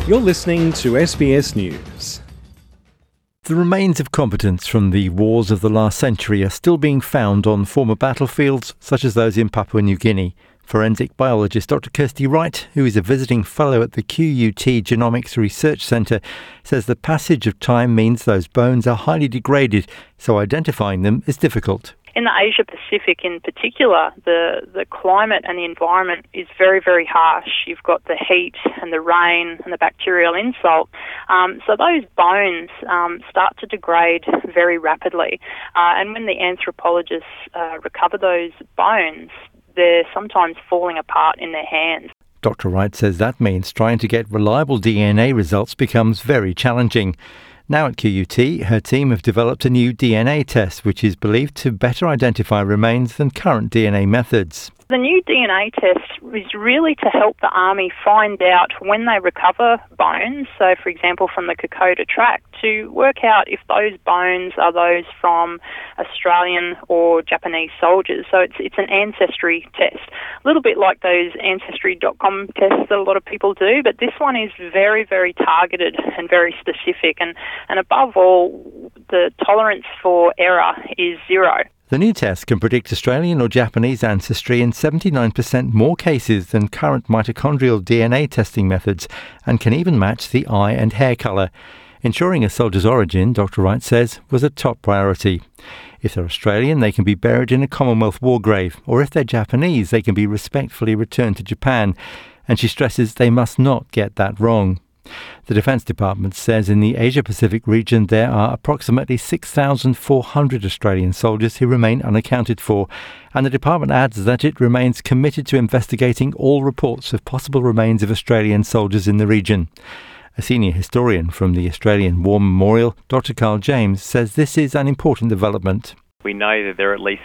You're listening to SBS News. The remains of combatants from the wars of the last century are still being found on former battlefields, such as those in Papua New Guinea. Forensic biologist Dr. Kirsty Wright, who is a visiting fellow at the QUT Genomics Research Centre, says the passage of time means those bones are highly degraded, so identifying them is difficult. In the Asia Pacific in particular, the climate and the environment is very, very harsh. You've got the heat and the rain and the bacterial insult. So those bones start to degrade very rapidly. And when the anthropologists recover those bones, they're sometimes falling apart in their hands. Dr. Wright says that means trying to get reliable DNA results becomes very challenging. Now at QUT, her team have developed a new DNA test which is believed to better identify remains than current DNA methods. The new DNA test is really to help the Army find out when they recover bones, so for example from the Kokoda Track, to work out if those bones are those from Australian or Japanese soldiers. So it's an ancestry test, a little bit like those Ancestry.com tests that a lot of people do, but this one is very, very targeted and very specific, and above all, the tolerance for error is zero. The new test can predict Australian or Japanese ancestry in 79% more cases than current mitochondrial DNA testing methods, and can even match the eye and hair colour. Ensuring a soldier's origin, Dr. Wright says, was a top priority. If they're Australian, they can be buried in a Commonwealth war grave, or if they're Japanese, they can be respectfully returned to Japan. And she stresses they must not get that wrong. The Defence Department says in the Asia-Pacific region there are approximately 6,400 Australian soldiers who remain unaccounted for, and the department adds that it remains committed to investigating all reports of possible remains of Australian soldiers in the region. A senior historian from the Australian War Memorial, Dr. Carl James, says this is an important development. We know that there are at least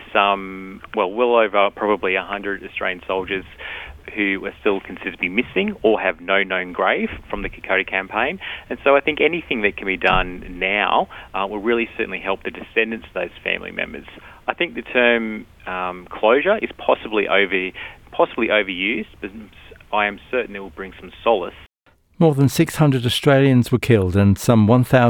well over probably 100 Australian soldiers who are still considered to be missing or have no known grave from the Kokoda campaign. And so I think anything that can be done now will really certainly help the descendants of those family members. I think the term closure is possibly overused, but I am certain it will bring some solace. More than 600 Australians were killed and some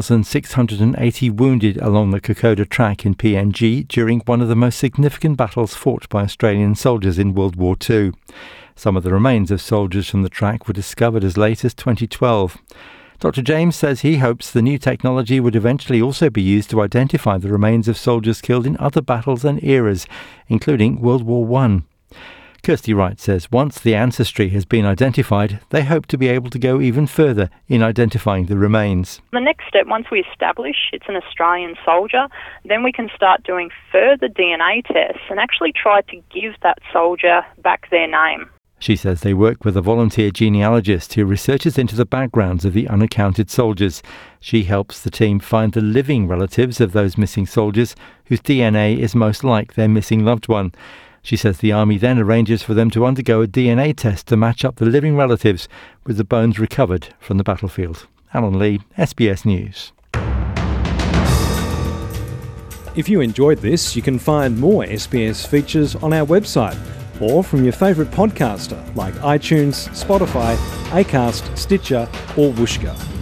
1,680 wounded along the Kokoda Track in PNG during one of the most significant battles fought by Australian soldiers in World War II. Some of the remains of soldiers from the track were discovered as late as 2012. Dr. James says he hopes the new technology would eventually also be used to identify the remains of soldiers killed in other battles and eras, including World War I. Kirsty Wright says once the ancestry has been identified, they hope to be able to go even further in identifying the remains. The next step, once we establish it's an Australian soldier, then we can start doing further DNA tests and actually try to give that soldier back their name. She says they work with a volunteer genealogist who researches into the backgrounds of the unaccounted soldiers. She helps the team find the living relatives of those missing soldiers whose DNA is most like their missing loved one. She says the Army then arranges for them to undergo a DNA test to match up the living relatives with the bones recovered from the battlefield. Alan Lee, SBS News. If you enjoyed this, you can find more SBS features on our website or from your favourite podcaster like iTunes, Spotify, Acast, Stitcher or Whooshkaa.